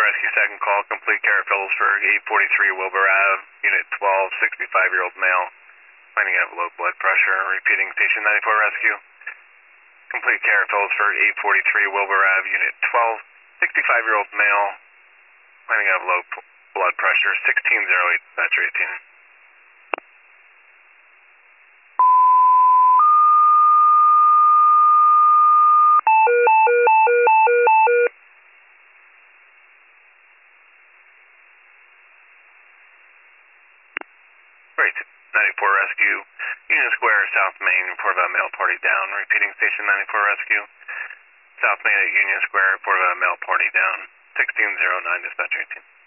Rescue, second call, complete care of Phillipsburg, 843 Wilbur Ave, Unit 12, 65-year-old male, finding out low blood pressure. Repeating, Station 94 Rescue. Complete care of Phillipsburg, 843 Wilbur Ave, Unit 12, 65-year-old male, finding out low blood pressure, 1608, dispatcher 18. Great. 94 Rescue, Union Square, South Main, report about male party down. Repeating, Station 94 Rescue, South Main at Union Square, report about male party down. 1609, dispatcher 18.